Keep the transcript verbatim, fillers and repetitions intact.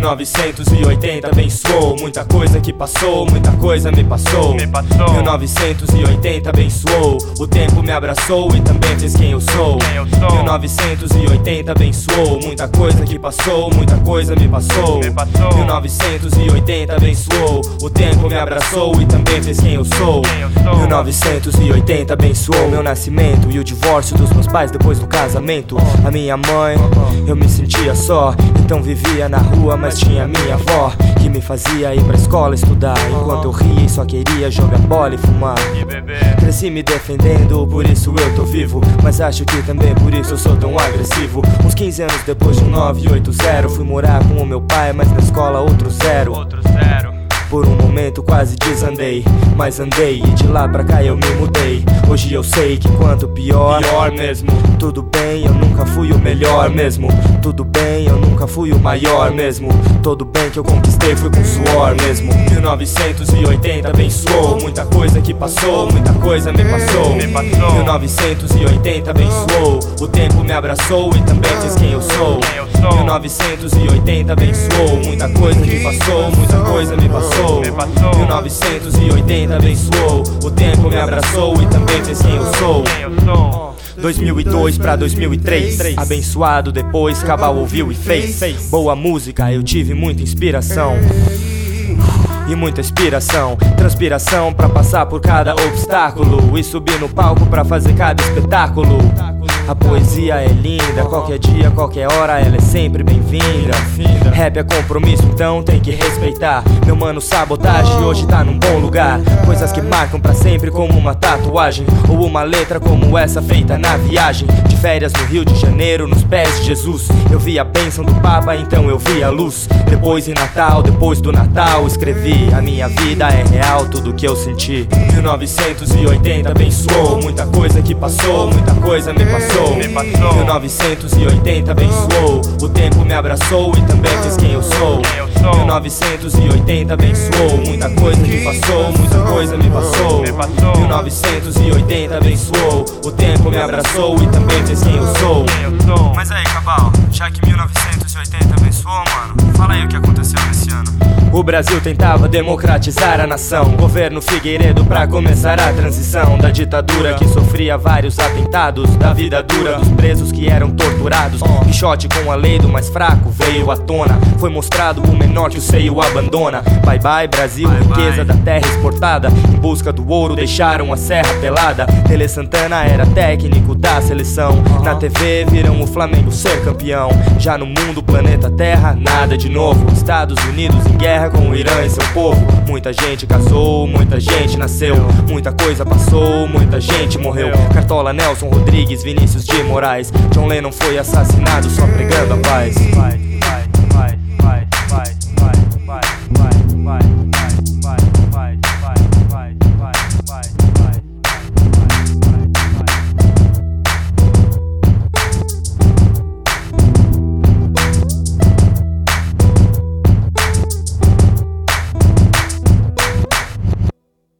mil novecentos e oitenta abençoou muita coisa que passou, muita coisa me passou. Me passou. mil novecentos e oitenta abençoou, o tempo me abraçou e também fez quem eu sou. Quem eu sou. mil novecentos e oitenta abençoou muita coisa que passou, muita coisa me passou. Me passou. mil novecentos e oitenta abençoou, o tempo me abraçou e também fez quem eu sou. Quem eu sou. mil novecentos e oitenta abençoou meu nascimento e o divórcio dos meus pais depois do casamento. A minha mãe, eu me sentia só, então vivia na rua, mas tinha minha avó que me fazia ir pra escola estudar, enquanto eu ria e só queria jogar bola e fumar. E beber. Cresci me defendendo, por isso eu tô vivo, mas acho que também por isso eu sou tão agressivo. Uns quinze anos depois de um nove oito zero, fui morar com o meu pai, mas na escola outro zero. Outro zero. Por um momento quase desandei, mas andei e de lá pra cá eu me mudei. Hoje eu sei que quanto pior, Pior mesmo. tudo bem, eu nunca fui o melhor mesmo. Tudo bem, eu nunca fui o maior mesmo. Tudo bem que eu conquistei, fui com suor mesmo. mil novecentos e oitenta abençoou muita coisa que passou, muita coisa me passou. Me passou. mil novecentos e oitenta abençoou, o tempo me abraçou e também fiz quem eu sou. Quem eu sou. mil novecentos e oitenta abençoou muita coisa que passou, muita coisa me passou. Me passou. mil novecentos e oitenta abençoou, o tempo me abraçou e também fez quem eu sou. Quem eu sou. dois mil e dois pra dois mil e três, abençoado depois, Cabal ouviu e fez. Boa música, eu tive muita inspiração e muita inspiração, transpiração pra passar por cada obstáculo e subir no palco pra fazer cada espetáculo. A poesia é linda, qualquer dia, qualquer hora ela é sempre bem-vinda. Rap é compromisso, então tem que respeitar. Meu mano Sabotagem hoje tá num bom lugar. Coisas que marcam pra sempre como uma tatuagem, ou uma letra como essa feita na viagem. De férias no Rio de Janeiro, nos pés de Jesus, eu vi a bênção do Papa, então eu vi a luz. Depois em Natal, depois do Natal escrevi: a minha vida é real, tudo que eu senti. mil novecentos e oitenta abençoou muita coisa que passou, muita coisa me passou. Me passou. mil novecentos e oitenta abençoou, o tempo me abraçou e também fiz quem eu sou. Quem eu sou. mil novecentos e oitenta abençoou muita coisa que passou, muita coisa me passou. Me passou. mil novecentos e oitenta abençoou, o tempo me abraçou e também fez quem eu sou. Quem eu sou. Mas aí, Cabal, já que mil novecentos e oitenta abençoou, mano, fala aí o que aconteceu nesse ano. O Brasil tentava democratizar a nação, governo Figueiredo pra começar a transição da ditadura que sofria vários atentados, da vida dura dos presos que eram torturados. Quixote com a lei do mais fraco veio à tona, foi mostrado o menor que o seio abandona. Bye bye Brasil, Bye, riqueza bye. da terra exportada, em busca do ouro deixaram a serra pelada. Tele Santana era técnico da seleção, na T V viram o Flamengo ser campeão. Já no mundo, planeta Terra, nada de novo. Estados Unidos em guerra com o Irã e seu povo. Muita gente casou, muita gente nasceu, muita coisa passou, muita gente morreu. Cartola, Nelson Rodrigues, Vinícius de Moraes, John Lennon foi assassinado só pregando a paz.